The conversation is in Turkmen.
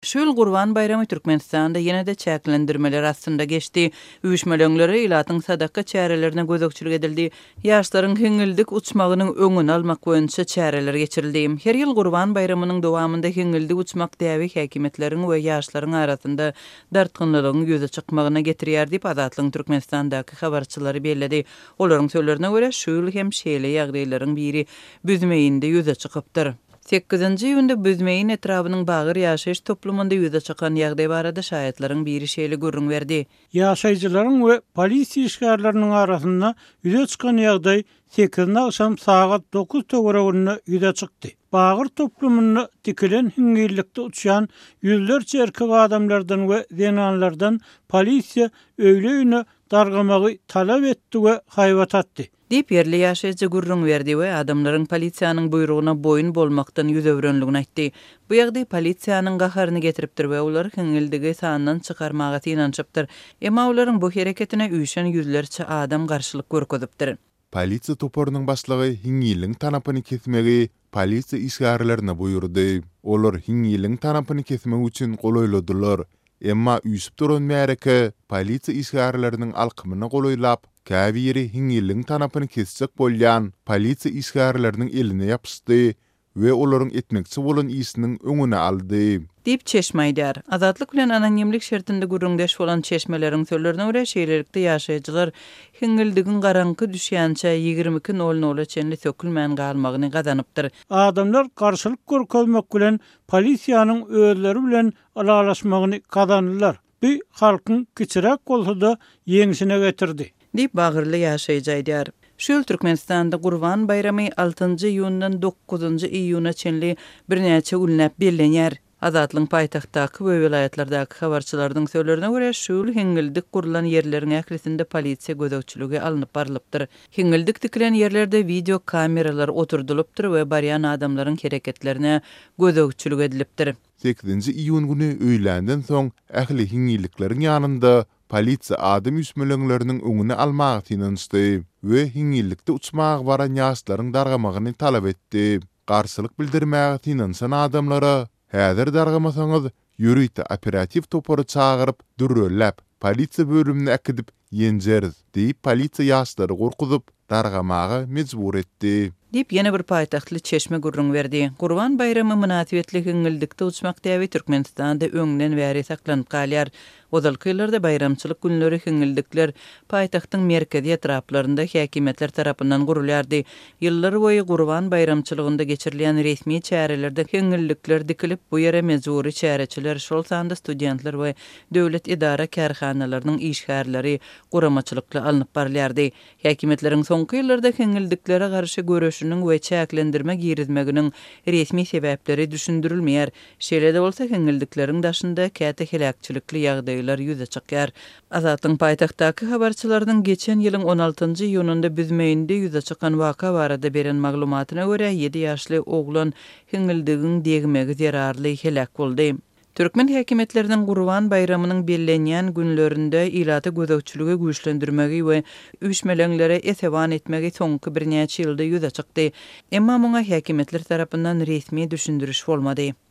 Şol Gurban Bayramy Türkmenistanda ýene de çäklendirmeler aslında geçdi. Üýüşmelöňleri ilatyň sadaka çärelerine gözökçülük edildi. Ýaşlaryň heňildik uçmagynyň öňüni almak boýunça çäreler geçirildi. Her ýyl Gurban Bayramynyň dowamında heňildik uçmak däwi häkimetleriň we ýaşlaryň arasynda dartgynlygyň ýüze çykmagyna getirýär diýip Azatlyň Türkmenistandaky habarçylary bellädi. Olaryň sözlerine görä şu ýyl hem şeýle ýagdaýlaryň biri Büzmeýinde ýüze çykypdyr. 8-nji ýylda Büzmeýin etrabynyň bagyr ýaşaýyş toplumynda ýüze çykan ýagdaý barada şahyatlaryň biri şeýle görüň berdi. Ýaşaýjylaryň we polisiýa işgärleriniň arasynda ýüze çykan ýagdaý 8-nji akşam saat 9 töwereginde ýüze çykdy. Bagyr toplumyny dikilen hiňillikde uçýan ýüzlerçe erkek adamlardan we zenanlardan polisiýa öýle dargamagy talap etdi we haýbat atdy. Dip yerli ýaşaýjy gurrun berdi we adamlaryň polisiýanyň buyruguna boyun bolmakdan ýüzebrenligini aýtdy. Bu ýagdaý polisiýanyň gaharyny getiripdir we ular heňildigi sanyndan çykarmaga inançypdyr. Emma olaryň bu hereketine üýşen ýüzlerçe adam garşylyk görkezipdir. Polisiýa toporunyň başlygy hiňiliň tanapyny kesmegi polisiýa işgärlerine buýurdy. Olar hiňiliň tanapyny kesmek üçin golaýladylar. Emma üýsüp duran märeke polisiýa işgärleriniň alkymyny golaýlap käbiri hiňiliň tanapyny kesjek bolýan polisiýa işgärleriniň eline ýapysdy we olaryň etmekçi bolan işiniň öňüne aldy. Dip Çeşmeýdär. Azatlyk bilen anonimlik şertinde gurrundeş bolan çeşmeleriň sözlerine görä şeýlelikde ýaşaýjylar heňildigin garanky düşýänçe 22:00 çenli sökülmän galmagyny gazanypdyr. Adamlar garşylyk görkezmek bilen polisiýanyň özleri bilen alalaşmagyny gazandylar. Bu halkyň kiçirek bolsa da ýeňsine getirdi. Dip bagyrly ýaşaýjylar. Şol Türkmenistanda Gurban Bayramy 6-njy ýundan 9-njy iýuna çenli birnäçe ulnap bellenýär. Azatlyň paýtagtdaky we vilayatlardaky habarçylaryň sözlerine görä şol heňildik gurulan ýerleriň ählisinde polisiýa gözökçüligi alınıp barlypdyr. Heňildik dikilen ýerlerde video kameralar oturdulypdyr we barýan adamlaryň hereketlerine gözökçülük edilipdir. 8-nji iýun güni öýlenden soň ähli heňillikleriň ýanynda polisiýa adam üsmelöňleriniň öňüne almagy tinançdy we heňillikde uçmagy baran ýaşlaryň dargamagyny talap etdi. Garşylyk bildirmäge tinançan adamlara häzir dargamasaňyz ýürüýte operativ topory çagyryp dürrellep polisiýa bölümine äkidip ýenjeriz diýip polisiýa ýaşlary gorkuzyp dargamagy mejbur etdi. Dip ýene bir paýtagtly Çeşme gurrun berdi. Gurban Bayramy münasibetli heňildikde uçmak däwi Türkmenistanda öňden bäri saklanyp galýar. Ozalkylarda bayramçylyk günleri heňildikler paýtagtyň merkezi etraplarynda häkimetler tarapyndan gurulýardy. Ýyllar boýy Gurban bayramçylygynda geçirilen resmi çärelerde heňildikler dikilip bu ýere mejburi çäreçiler şol sanda studentler we döwlet idara kärhanalarynyň işgärleri guramaçylykly alınıp barylýardy. Häkimetleriň soňky ýyllarda heňildiklere garşy görüşüniň we çäklendirme girizmeginiň resmi sebäpleri düşündirilmeýär. Şeýle de bolsa heňildikleriň daşynda käte helakçylykly ýagdaýlar ýüze çykýar. Azatyň paýtagtdaky habarçylaryň geçen ýylyň 16-njy ýununda Büzmeýinde ýüze çykan waka barada beren maglumatyna görä 7 ýaşly oglan heňildigin degmegi zerarly helak boldy. Türkmen häkimetlerining Gurban Bayramynyň bellenýän günlerinde ilaty gözökçüligi güýçlendirmegi we üýşmelöňlere eseban etmegi soňky birnäçe ýylda ýüze çykdy. Emma muňa häkimetler tarapyndan resmi düşündiriş bolmady.